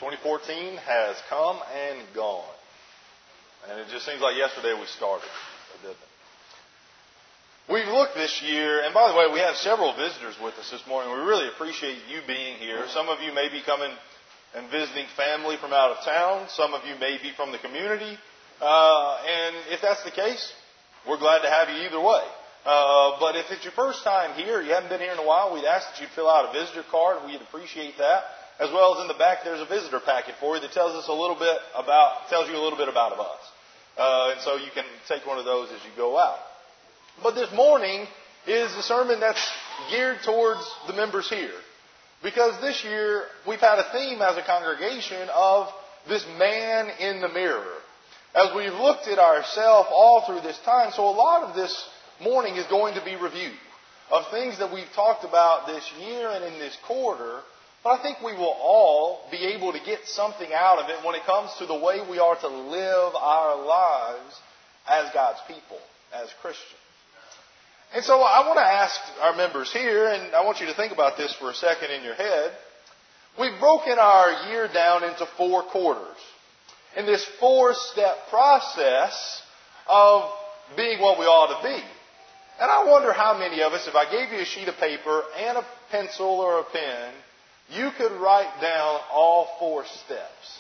2014 has come and gone. And it just seems like yesterday we started, didn't it? We've looked this year, and by the way, we have several visitors with us this morning. We really appreciate you being here. Some of you may be coming and visiting family from out of town. Some of you may be from the community. And if that's the case, we're glad to have you either way. But if it's your first time here, you haven't been here in a while, we'd ask that you fill out a visitor card. We'd appreciate that. As well as in the back, there's a visitor packet for you that tells you a little bit about us. And so you can take one of those as you go out. But this morning is a sermon that's geared towards the members here. Because this year we've had a theme as a congregation of this man in the mirror. As we've looked at ourselves all through this time, so a lot of this morning is going to be review of things that we've talked about this year and in this quarter. But I think we will all be able to get something out of it when it comes to the way we are to live our lives as God's people, as Christians. And so I want to ask our members here, and I want you to think about this for a second in your head. We've broken our year down into 4 quarters. In this 4-step process of being what we ought to be. And I wonder how many of us, if I gave you a sheet of paper and a pencil or a pen, you could write down all 4 steps.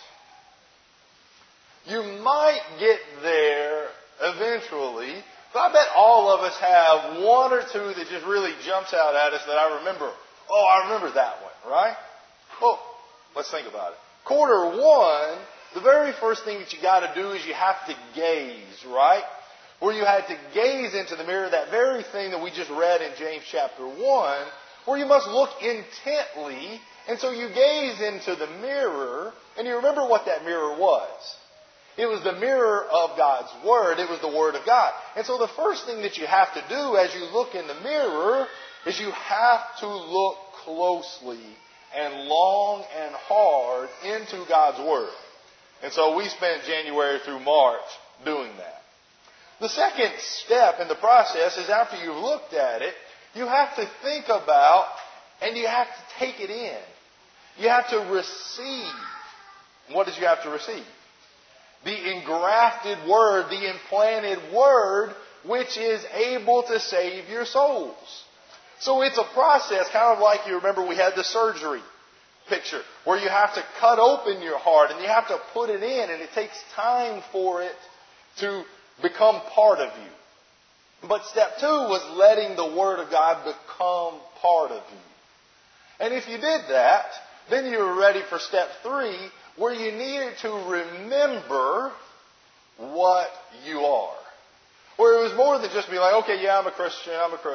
You might get there eventually, but I bet all of us have 1 or 2 that just really jumps out at us that I remember. Oh, I remember that one, right? Well, let's think about it. Quarter 1, the very first thing that you got to do is you have to gaze, right? Where you had to gaze into the mirror, that very thing that we just read in James chapter 1, where you must look intently. And so you gaze into the mirror, and you remember what that mirror was. It was the mirror of God's Word. It was the Word of God. And so the first thing that you have to do as you look in the mirror is you have to look closely and long and hard into God's Word. And so we spent January through March doing that. The second step in the process is after you've looked at it, you have to think about and you have to take it in. You have to receive. What did you have to receive? The engrafted Word, the implanted Word, which is able to save your souls. So it's a process, kind of like you remember we had the surgery picture, where you have to cut open your heart and you have to put it in, and it takes time for it to become part of you. But step 2 was letting the Word of God become part of you. And if you did that, then you were ready for step 3, where you needed to remember what you are. Where it was more than just being like, okay, yeah, I'm a Christian.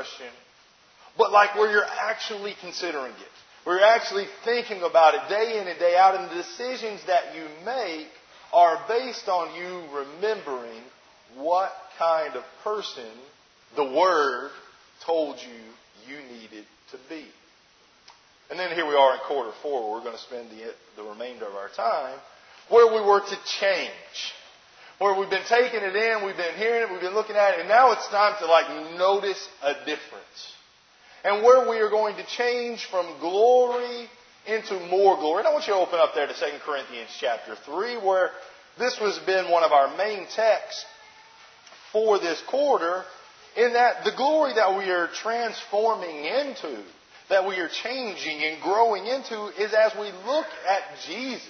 But like where you're actually considering it. Where you're actually thinking about it day in and day out. And the decisions that you make are based on you remembering what kind of person the Word told you needed to be. And then here we are in quarter 4, where we're going to spend the remainder of our time, where we were to change. Where we've been taking it in, we've been hearing it, we've been looking at it, and now it's time to notice a difference. And where we are going to change from glory into more glory. And I want you to open up there to 2 Corinthians chapter 3, where this has been one of our main texts for this quarter, in that the glory that we are transforming into, that we are changing and growing into, is as we look at Jesus.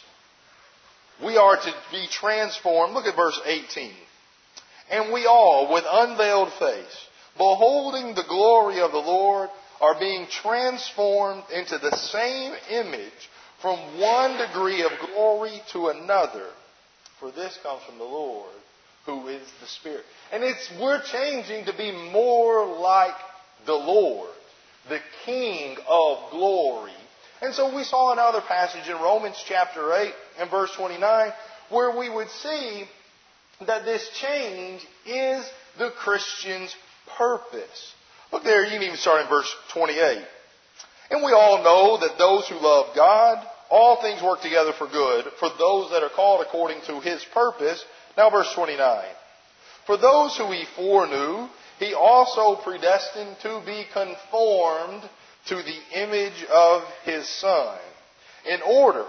We are to be transformed. Look at verse 18. And we all, with unveiled face, beholding the glory of the Lord, are being transformed into the same image from one degree of glory to another. For this comes from the Lord, who is the Spirit. And we're changing to be more like the Lord, the King of glory. And so we saw another passage in Romans chapter 8 and verse 29, where we would see that this change is the Christian's purpose. Look there, you can even start in verse 28. And we all know that those who love God, all things work together for good, for those that are called according to His purpose. Now verse 29. For those who He foreknew, He also predestined to be conformed to the image of His Son, in order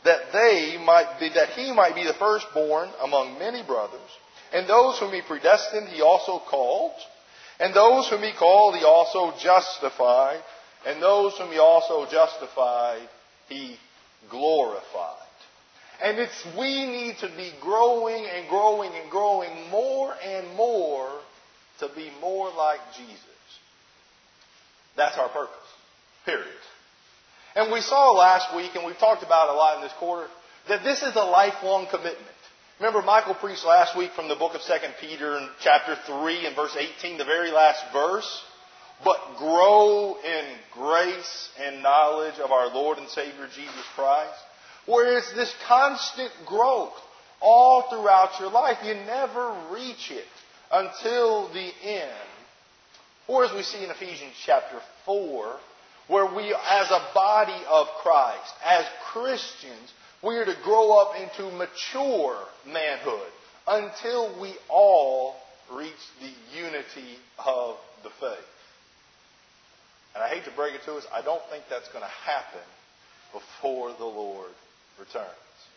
that he might be the firstborn among many brothers. And those whom he predestined, he also called. And those whom he called, he also justified. And those whom he also justified, he glorified. And we need to be growing and growing and growing more and more to be more like Jesus. That's our purpose. Period. And we saw last week, and we've talked about a lot in this quarter, that this is a lifelong commitment. Remember, Michael preached last week from the book of 2 Peter in chapter 3 and verse 18, the very last verse. But grow in grace and knowledge of our Lord and Savior Jesus Christ. Where it's this constant growth all throughout your life. You never reach it until the end. Or as we see in Ephesians chapter 4, where we, as a body of Christ, as Christians, we are to grow up into mature manhood until we all reach the unity of the faith. And I hate to break it to us, I don't think that's going to happen before the Lord returns.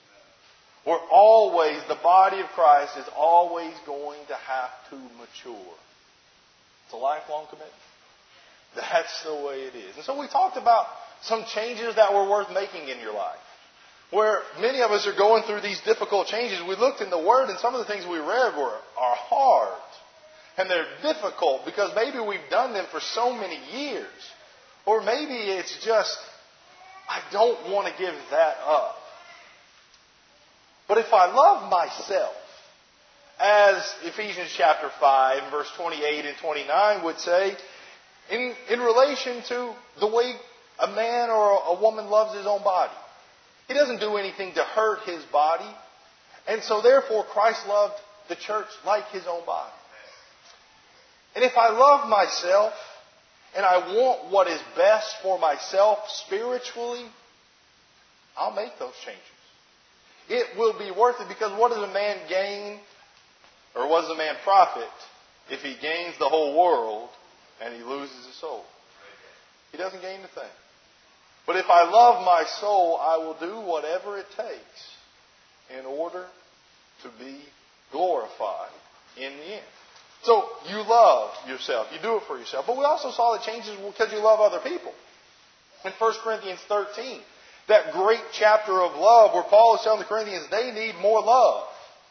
The body of Christ is always going to have to mature. It's a lifelong commitment. That's the way it is. And so we talked about some changes that were worth making in your life. Where many of us are going through these difficult changes. We looked in the Word and some of the things we read are hard. And they're difficult because maybe we've done them for so many years. Or maybe it's just, I don't want to give that up. But if I love myself, as Ephesians chapter 5, verse 28 and 29 would say, in relation to the way a man or a woman loves his own body. He doesn't do anything to hurt his body. And so therefore Christ loved the church like his own body. And if I love myself and I want what is best for myself spiritually, I'll make those changes. It will be worth it because what does a man gain or what does a man profit if he gains the whole world and he loses his soul? He doesn't gain a thing. But if I love my soul, I will do whatever it takes in order to be glorified in the end. So you love yourself. You do it for yourself. But we also saw the changes because you love other people. In 1 Corinthians 13, that great chapter of love where Paul is telling the Corinthians they need more love.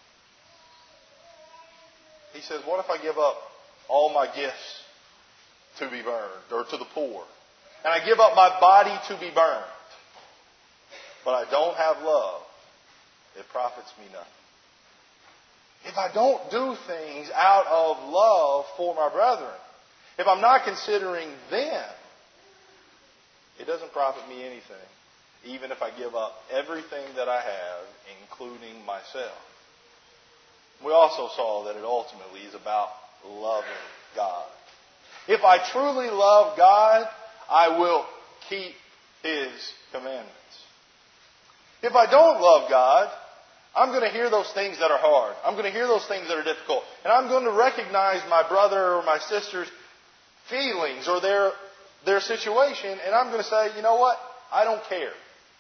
He says, what if I give up all my gifts to be burned or to the poor? And I give up my body to be burned. But I don't have love. It profits me nothing. If I don't do things out of love for my brethren, if I'm not considering them, it doesn't profit me anything, even if I give up everything that I have, including myself. We also saw that it ultimately is about loving God. If I truly love God, I will keep His commandments. If I don't love God, I'm going to hear those things that are hard. I'm going to hear those things that are difficult. And I'm going to recognize my brother or my sister's feelings or their situation. And I'm going to say, you know what? I don't care.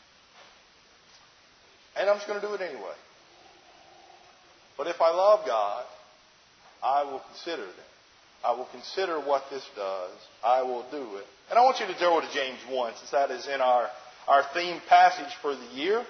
And I'm just going to do it anyway. But if I love God, I will consider them. I will consider what this does. I will do it. And I want you to go to James 1, since that is in our theme passage for the year.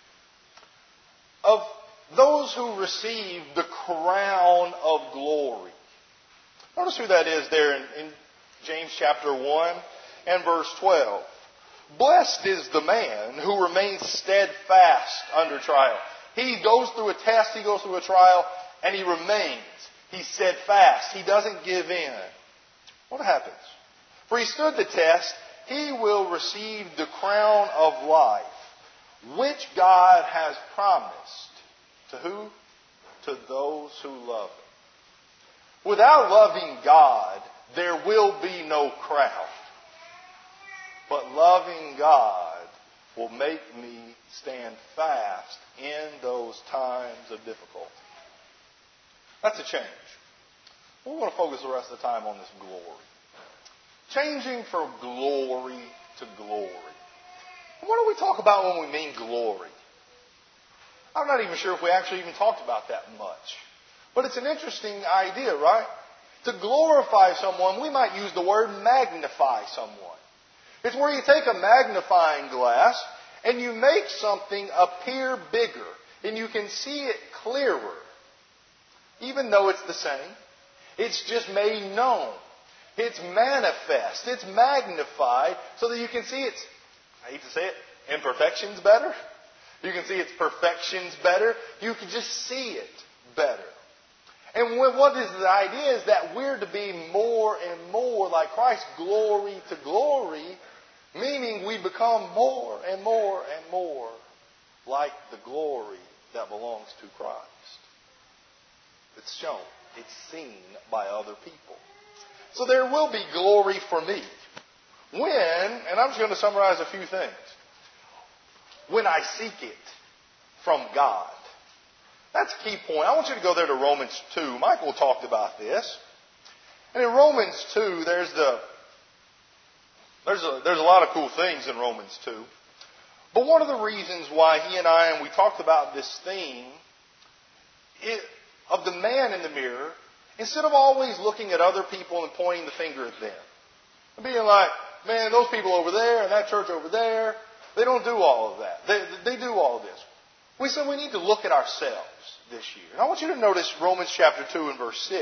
Of those who receive the crown of glory. Notice who that is there in James chapter 1 and verse 12. Blessed is the man who remains steadfast under trial. He goes through a test, he goes through a trial, and he remains. He's steadfast. He doesn't give in. What happens? For he stood the test, he will receive the crown of life, which God has promised. To who? To those who love Him. Without loving God, there will be no crown. But loving God will make me stand fast in those times of difficulty. That's a change. We want to focus the rest of the time on this glory. Changing from glory to glory. What do we talk about when we mean glory? I'm not even sure if we actually even talked about that much. But it's an interesting idea, right? To glorify someone, we might use the word magnify someone. It's where you take a magnifying glass and you make something appear bigger and you can see it clearer. Even though it's the same, it's just made known. It's manifest. It's magnified so that you can see its, I hate to say it, imperfections better. You can see its perfections better. You can just see it better. And what is the idea is that we're to be more and more like Christ, glory to glory, meaning we become more and more and more like the glory that belongs to Christ. It's shown. It's seen by other people. So there will be glory for me when, and I'm just going to summarize a few things, when I seek it from God. That's a key point. I want you to go there to Romans 2. Michael talked about this. And in Romans 2, there's a lot of cool things in Romans 2. But one of the reasons why he and we talked about this theme of the man in the mirror, instead of always looking at other people and pointing the finger at them. And being like, man, those people over there and that church over there, they don't do all of that. They do all of this. We said we need to look at ourselves this year. And I want you to notice Romans chapter 2 and verse 6.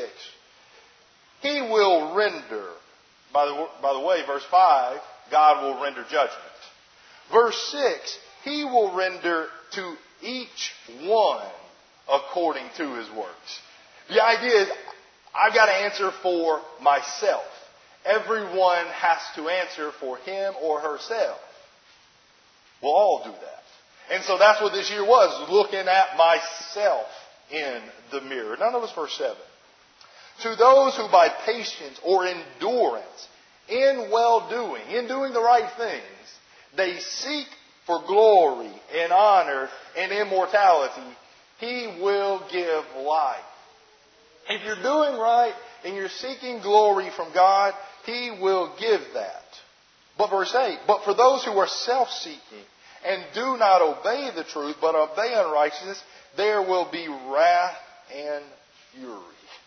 He will render, by the way, verse 5, God will render judgment. Verse 6, He will render to each one according to his works. The idea is, I've got to answer for myself. Everyone has to answer for him or herself. We'll all do that. And so that's what this year was, looking at myself in the mirror. Now notice verse 7. To those who by patience or endurance, in well-doing, in doing the right things, they seek for glory and honor and immortality, He will give life. If you're doing right and you're seeking glory from God, He will give that. But verse 8, but for those who are self-seeking and do not obey the truth, but obey unrighteousness, there will be wrath and fury.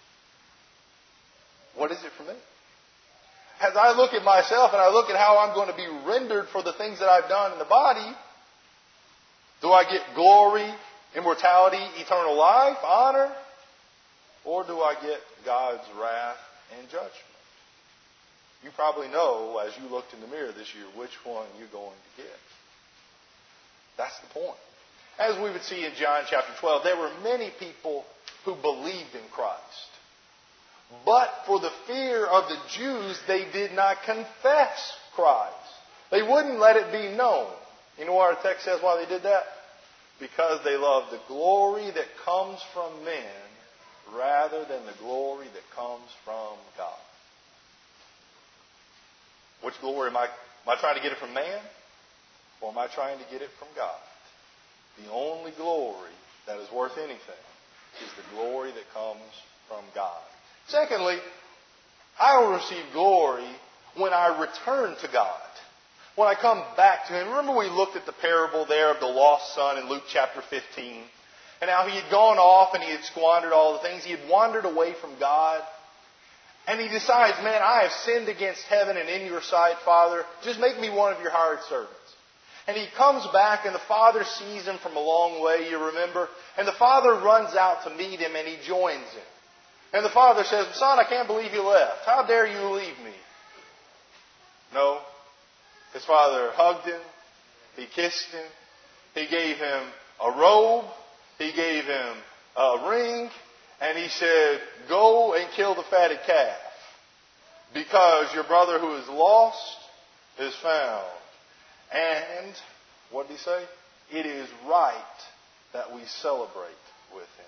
What is it for me? As I look at myself and I look at how I'm going to be rendered for the things that I've done in the body, do I get glory, immortality, eternal life, honor? Or do I get God's wrath and judgment? You probably know, as you looked in the mirror this year, which one you're going to get. That's the point. As we would see in John chapter 12, there were many people who believed in Christ. But for the fear of the Jews, they did not confess Christ. They wouldn't let it be known. You know what our text says why they did that? Because they loved the glory that comes from men rather than the glory that comes from God. Which glory am I trying to get it from man? Or am I trying to get it from God? The only glory that is worth anything is the glory that comes from God. Secondly, I will receive glory when I return to God. When I come back to Him. Remember we looked at the parable there of the lost son in Luke chapter 15. And how he had gone off and he had squandered all the things. He had wandered away from God. And he decides, man, I have sinned against heaven and in your sight, Father. Just make me one of your hired servants. And he comes back and the father sees him from a long way, you remember. And the father runs out to meet him and he joins him. And the father says, son, I can't believe you left. How dare you leave me? No. His father hugged him. He kissed him. He gave him a robe. He gave him a ring. And he said, go and kill the fatted calf. Because your brother who is lost is found. And, what did he say? It is right that we celebrate with him.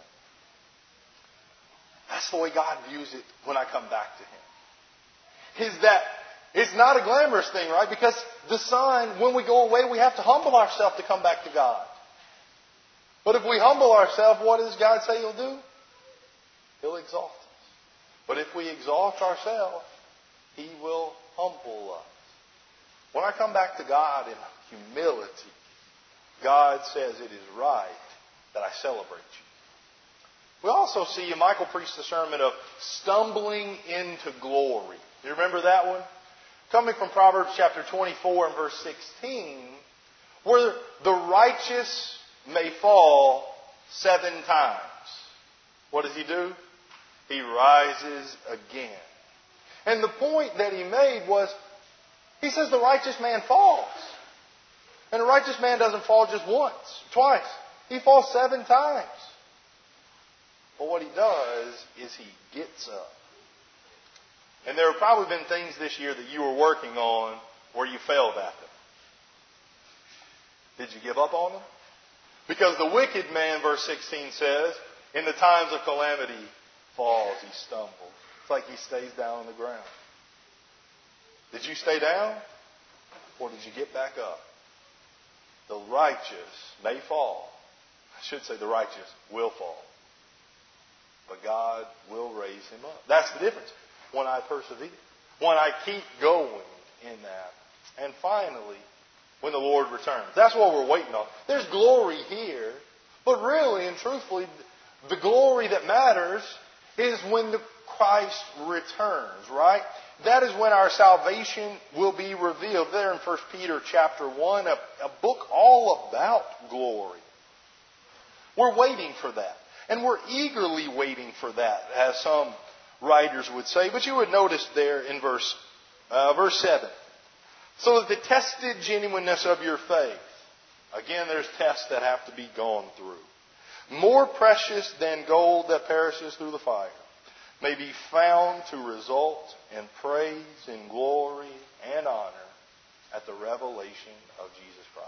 That's the way God views it when I come back to Him. Is that it's not a glamorous thing, right? Because the sign, when we go away, we have to humble ourselves to come back to God. But if we humble ourselves, what does God say He'll do? He'll exalt us. But if we exalt ourselves, He will humble us. When I come back to God in humility, God says it is right that I celebrate you. We also see, Michael preached the sermon of stumbling into glory. Do you remember that one? Coming from Proverbs chapter 24 and verse 16, where the righteous may fall 7 times. What does he do? He rises again. And the point that he made was, he says the righteous man falls. And the righteous man doesn't fall just once, twice. He falls 7 times. But what he does is he gets up. And there have probably been things this year that you were working on where you failed at them. Did you give up on them? Because the wicked man, verse 16 says, in the times of calamity, falls, he stumbles. It's like he stays down on the ground. Did you stay down? Or did you get back up? The righteous may fall. I should say the righteous will fall. But God will raise him up. That's the difference. When I persevere. When I keep going in that. And finally, when the Lord returns. That's what we're waiting on. There's glory here. But really and truthfully, the glory that matters is when Christ returns, right? That is when our salvation will be revealed. There in 1 Peter chapter 1, a book all about glory. We're waiting for that. And we're eagerly waiting for that, as some writers would say. But you would notice there in verse 7. So that the tested genuineness of your faith. Again, there's tests that have to be gone through. More precious than gold that perishes through the fire. May be found to result in praise and glory and honor at the revelation of Jesus Christ.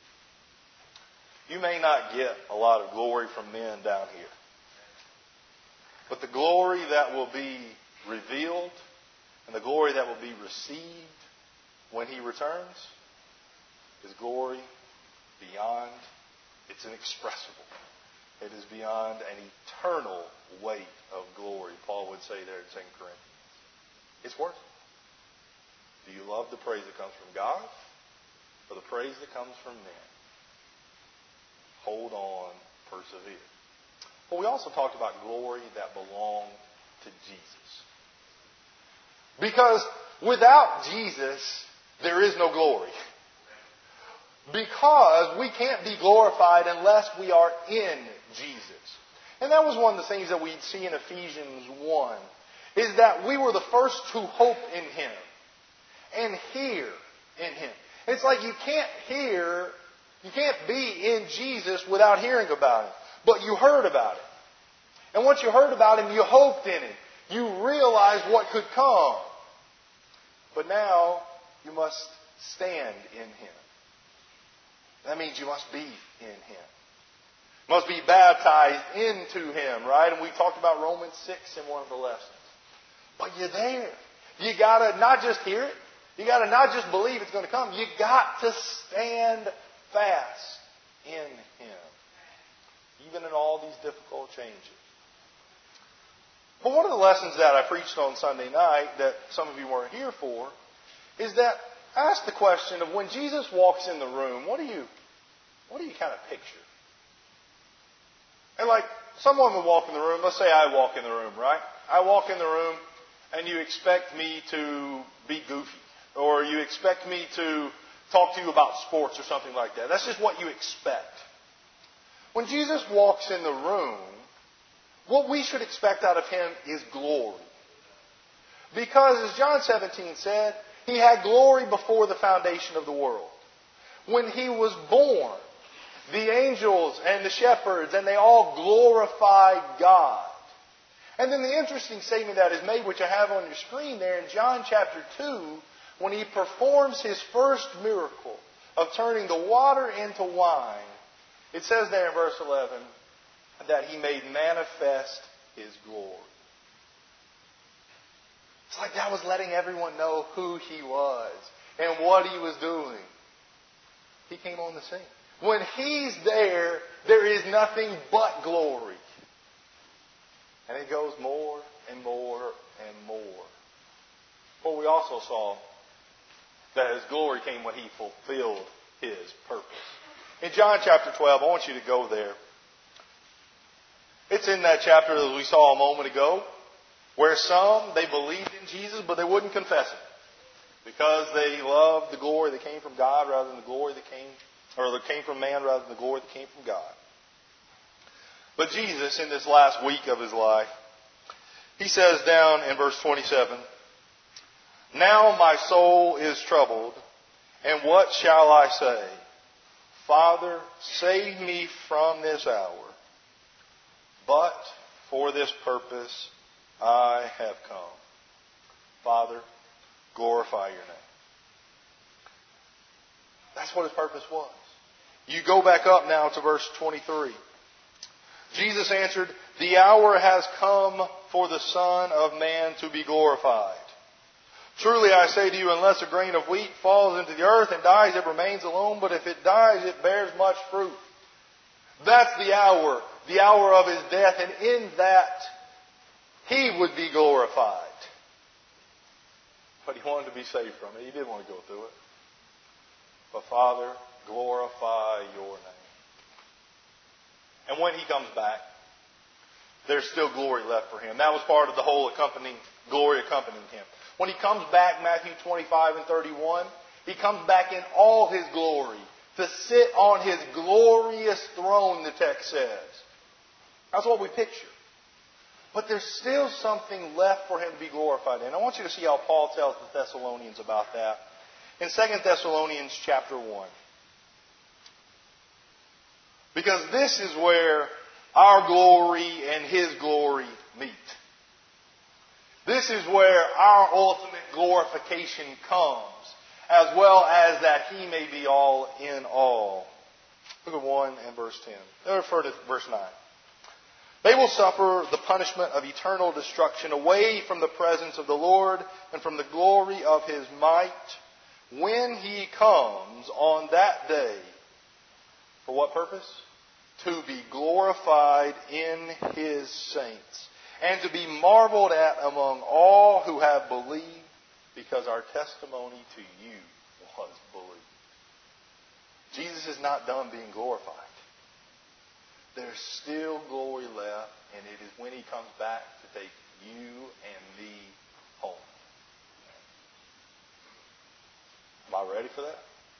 You may not get a lot of glory from men down here. But the glory that will be revealed and the glory that will be received when He returns is glory beyond, it's inexpressible. It is beyond an eternal weight of glory, Paul would say there in 2 Corinthians. It's worth it. Do you love the praise that comes from God or the praise that comes from men? Hold on, persevere. But we also talked about glory that belonged to Jesus. Because without Jesus, there is no glory. Because we can't be glorified unless we are in Jesus. And that was one of the things that we'd see in Ephesians 1, is that we were the first to hope in Him and hear in Him. It's like you can't be in Jesus without hearing about Him. But you heard about Him. And once you heard about Him, you hoped in Him. You realized what could come. But now you must stand in Him. That means you must be in Him. Must be baptized into Him, right? And we talked about Romans 6 in one of the lessons. But you're there. You got to not just hear it. You got to not just believe it's going to come. You got to stand fast in Him. Even in all these difficult changes. But one of the lessons that I preached on Sunday night that some of you weren't here for is that I asked the question of when Jesus walks in the room, what do you kind of picture? And like someone would walk in the room, let's say I walk in the room, right? I walk in the room and you expect me to be goofy. Or you expect me to talk to you about sports or something like that. That's just what you expect. When Jesus walks in the room, what we should expect out of Him is glory. Because as John 17 said, He had glory before the foundation of the world. When He was born, the angels and the shepherds, and they all glorified God. And then the interesting statement that is made, which I have on your screen there in John chapter 2, when He performs His first miracle of turning the water into wine, it says there in verse 11 that He made manifest His glory. It's like that was letting everyone know who He was and what He was doing. He came on the scene. When He's there, there is nothing but glory. And it goes more and more and more. But we also saw that His glory came when He fulfilled His purpose. In John chapter 12, I want you to go there. It's in that chapter that we saw a moment ago, where some, they believed in Jesus, but they wouldn't confess it. Because they loved the glory that came from God rather than the glory that came from man rather than the glory that came from God. But Jesus, in this last week of His life, He says down in verse 27, "Now my soul is troubled, and what shall I say? Father, save me from this hour. But for this purpose I have come." Father, glorify your name. That's what His purpose was. You go back up now to verse 23. Jesus answered, "The hour has come for the Son of Man to be glorified. Truly I say to you, unless a grain of wheat falls into the earth and dies, it remains alone. But if it dies, it bears much fruit." That's the hour of His death. And in that, He would be glorified. But He wanted to be saved from it. He didn't want to go through it. But Father, glorify your name. And when He comes back, there's still glory left for Him. That was part of the whole glory accompanying Him. When He comes back, Matthew 25 and 31, He comes back in all His glory to sit on His glorious throne, the text says. That's what we picture. But there's still something left for Him to be glorified in. I want you to see how Paul tells the Thessalonians about that. In 2 Thessalonians chapter 1. Because this is where our glory and His glory meet. This is where our ultimate glorification comes, as well as that He may be all in all. Look at 1 and verse 10. Let's refer to verse 9. "They will suffer the punishment of eternal destruction away from the presence of the Lord and from the glory of His might when He comes on that day." For what purpose? "To be glorified in His saints and to be marveled at among all who have believed, because our testimony to you was believed." Jesus is not done being glorified. There's still glory left, and it is when He comes back to take you and me home. Am I ready for that?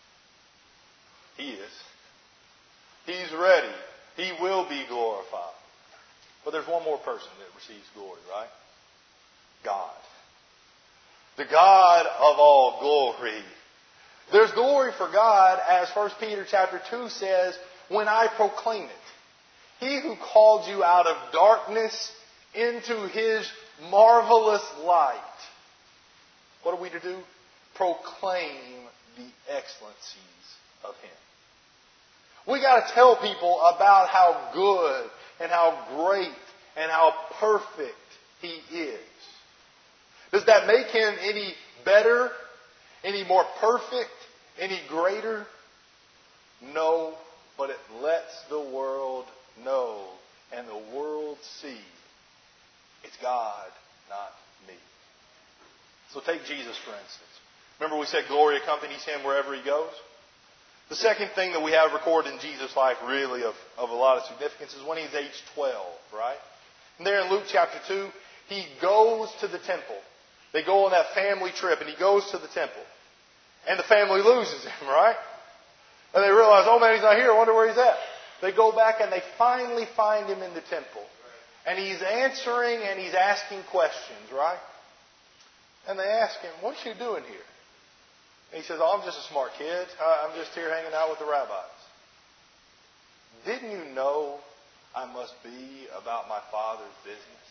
He is. He's ready. He will be glorified. But there's one more person that receives glory, right? God. The God of all glory. There's glory for God, as 1 Peter chapter 2 says, when I proclaim it. He who called you out of darkness into His marvelous light. What are we to do? Proclaim the excellencies of Him. We got to tell people about how good and how great and how perfect He is. Does that make Him any better, any more perfect, any greater? No, but it lets the world know and the world see it's God, not me. So take Jesus, for instance. Remember we said glory accompanies Him wherever He goes? The second thing that we have recorded in Jesus' life really of a lot of significance is when He's age 12, right? And there in Luke chapter 2, He goes to the temple. They go on that family trip and He goes to the temple. And the family loses Him, right? And they realize, oh man, He's not here. I wonder where He's at. They go back and they finally find Him in the temple. And He's answering and He's asking questions, right? And they ask Him, what are you doing here? And He says, oh, I'm just a smart kid. I'm just here hanging out with the rabbis. Didn't you know I must be about my Father's business?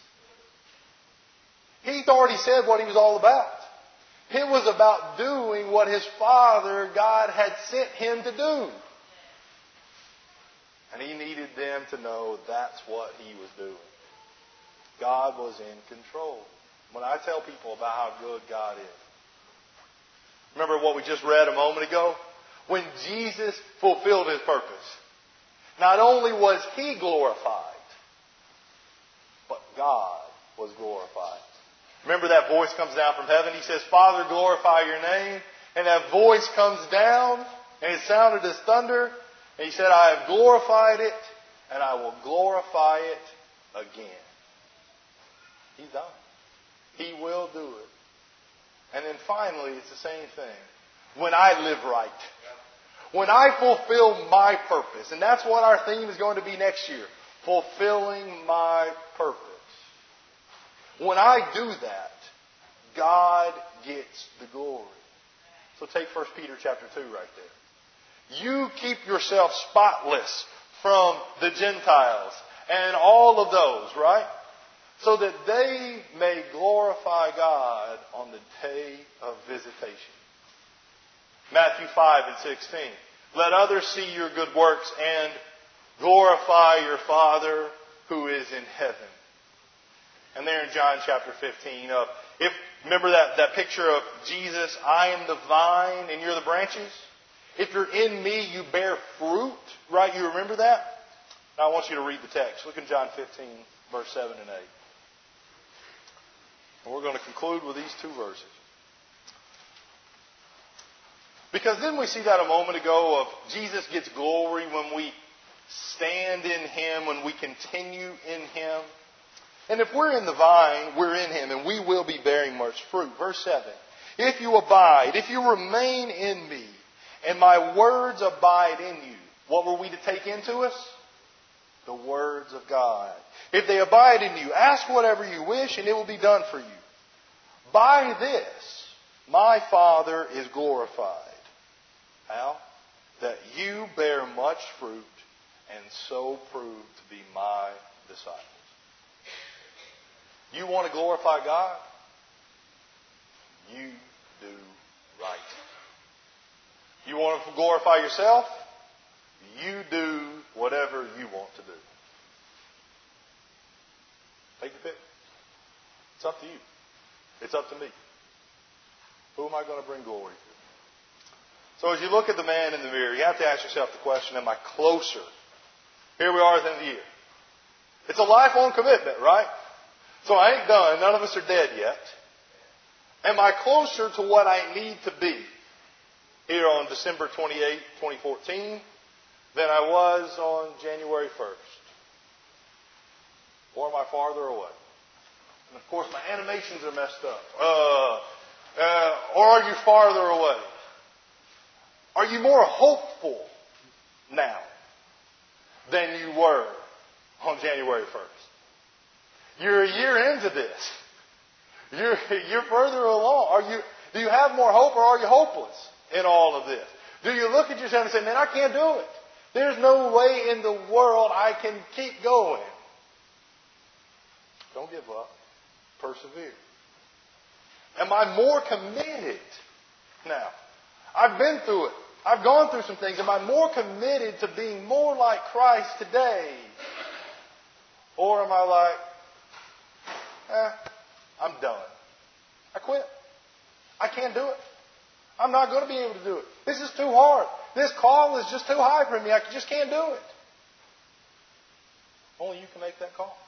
He'd already said what He was all about. It was about doing what His Father, God, had sent Him to do. And He needed them to know that's what He was doing. God was in control. When I tell people about how good God is, remember what we just read a moment ago? When Jesus fulfilled His purpose, not only was He glorified, but God was glorified. Remember that voice comes down from heaven. He says, Father, glorify your name. And that voice comes down, and it sounded as thunder. And He said, I have glorified it, and I will glorify it again. He's done. He will do it. And then finally, it's the same thing. When I live right. When I fulfill my purpose. And that's what our theme is going to be next year. Fulfilling my purpose. When I do that, God gets the glory. So take 1 Peter chapter 2 right there. You keep yourself spotless from the Gentiles and all of those, right? So that they may glorify God on the day of visitation. Matthew 5 and 16. Let others see your good works and glorify your Father who is in heaven. And there in John chapter 15, remember that picture of Jesus, I am the vine and you're the branches? If you're in me, you bear fruit, right? You remember that? Now I want you to read the text. Look in John 15, verse 7 and 8. And we're going to conclude with these two verses. Because then we see that a moment ago of Jesus gets glory when we stand in Him, when we continue in Him. And if we're in the vine, we're in Him, and we will be bearing much fruit. Verse 7. If you abide, if you remain in me, and my words abide in you, what were we to take into us? The words of God. If they abide in you, ask whatever you wish, and it will be done for you. By this, my Father is glorified. How? That you bear much fruit, and so prove to be my disciples. You want to glorify God? You do right. You want to glorify yourself? You do whatever you want to do. Take your pick. It's up to you. It's up to me. Who am I going to bring glory to? So as you look at the man in the mirror, you have to ask yourself the question, am I closer? Here we are at the end of the year. It's a lifelong commitment, right? So I ain't done. None of us are dead yet. Am I closer to what I need to be here on December 28, 2014 than I was on January 1st? Or am I farther away? And of course my animations are messed up. Or are you farther away? Are you more hopeful now than you were on January 1st? You're a year into this. You're further along. Do you have more hope, or are you hopeless in all of this? Do you look at yourself and say, man, I can't do it. There's no way in the world I can keep going. Don't give up. Persevere. Am I more committed now? I've been through it. I've gone through some things. Am I more committed to being more like Christ today? Or am I like, I'm done. I quit. I can't do it. I'm not going to be able to do it. This is too hard. This call is just too high for me. I just can't do it. Only you can make that call.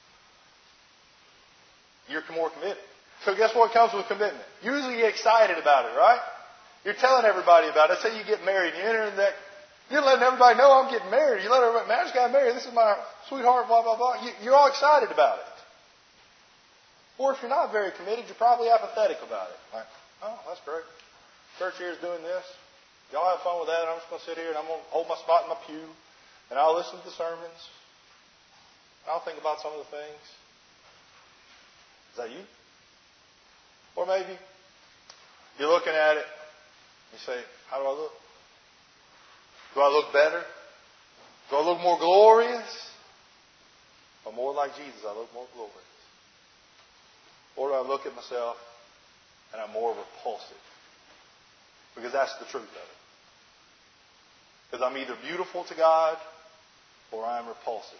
You're more committed. So guess what comes with commitment? Usually you get excited about it, right? You're telling everybody about it. Say you get married. You enter in that. You're letting everybody know I'm getting married. You let everybody, man, I just got married. This is my sweetheart, blah, blah, blah. You're all excited about it. Or if you're not very committed, you're probably apathetic about it. Like, oh, that's great. Church here is doing this. Y'all have fun with that. I'm just going to sit here and I'm going to hold my spot in my pew. And I'll listen to the sermons. I'll think about some of the things. Is that you? Or maybe you're looking at it. You say, how do I look? Do I look better? Do I look more glorious? Or more like Jesus, I look more glorious? Or do I look at myself and I'm more repulsive? Because that's the truth of it. Because I'm either beautiful to God or I'm repulsive.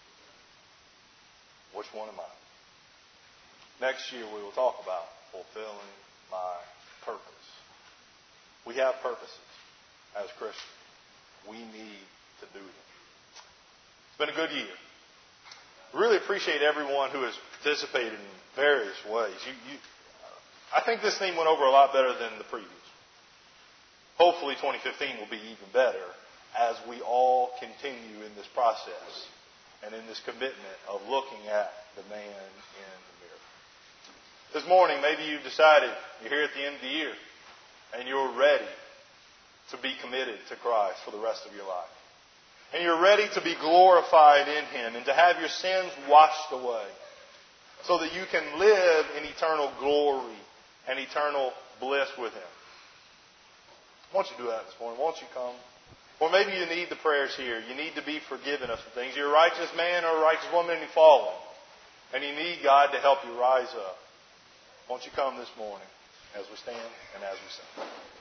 Which one am I? Next year we will talk about fulfilling my purpose. We have purposes as Christians. We need to do them. It's been a good year. Really appreciate everyone who has participated in various ways. I think this theme went over a lot better than the previous. Hopefully 2015 will be even better as we all continue in this process and in this commitment of looking at the man in the mirror. This morning, maybe you've decided you're here at the end of the year and you're ready to be committed to Christ for the rest of your life. And you're ready to be glorified in Him and to have your sins washed away so that you can live in eternal glory and eternal bliss with Him. Why don't you do that this morning? Why don't you come? Or maybe you need the prayers here. You need to be forgiven of some things. You're a righteous man or a righteous woman and you've fallen. And you need God to help you rise up. Why don't you come this morning as we stand and as we sing?